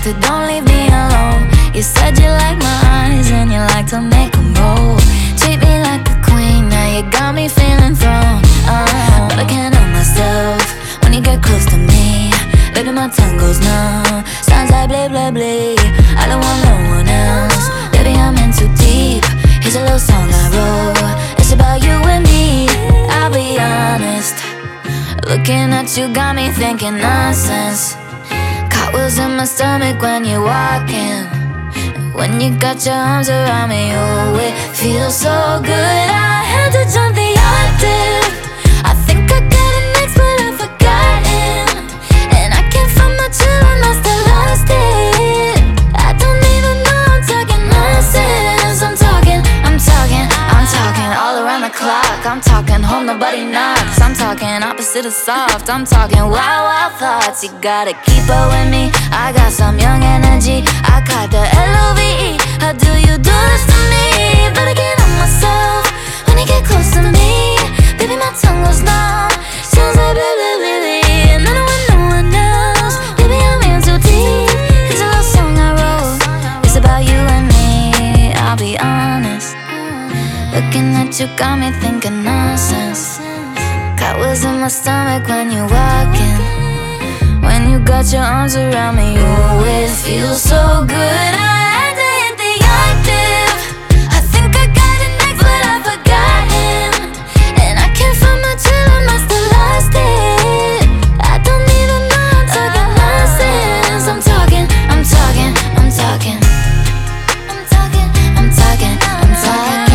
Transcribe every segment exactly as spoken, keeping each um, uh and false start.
to don't leave me alone. You said you like my eyes and you like to make them roll. Treat me like a queen, now you got me feeling thrown. uh, But I can't help myself when you get close to me. Baby, my tongue goes numb, sounds like blah blah blah. I don't want no one else, baby, I'm in too deep. Here's a little song I wrote, it's about you and me. I'll be honest, looking at you got me thinking nonsense. Cartwheels in my stomach when you're walking. When you got your arms around me, oh, it feels so good. I had to jump the octave. I think I got an ex, but I've forgotten. And I can't find my chill and I still lost it. I don't even know I'm talking nonsense. I'm talking, I'm talking, I'm talking all around the clock. I'm talking home, nobody knocks. I'm talking opposite of soft. I'm talking wild, wild thoughts. You gotta keep up with me, I got some young energy. I caught the L O V E. How do you do this to me? But I can't help myself when you get close to me. Baby, my tongue goes numb, sounds like blah blah blah blah. And I don't want no one else, baby, I'm in too deep. Here's a little song I wrote, it's about you and me. I'll be honest, looking at you got me thinking nonsense. Cartwheels in my stomach when you're walking. When you got your arms around me, oh, it feels so good. I had to hit the octave. I think I got an ex, but I've forgotten. And I can't find my chill and I still lost it. I don't even know I'm talking nonsense. I'm talking, I'm talking, I'm talking, I'm talking, I'm talking, I'm talking.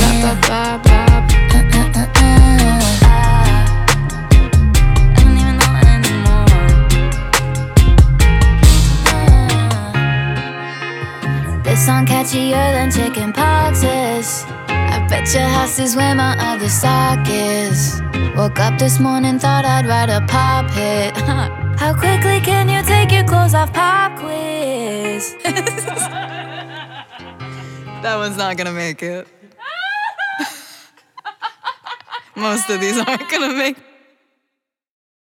This song catchier than chicken poxes. I bet your house is where my other sock is. Woke up this morning, thought I'd write a pop hit. How quickly can you take your clothes off? Pop quiz. That one's not gonna make it. Most of these aren't gonna make it.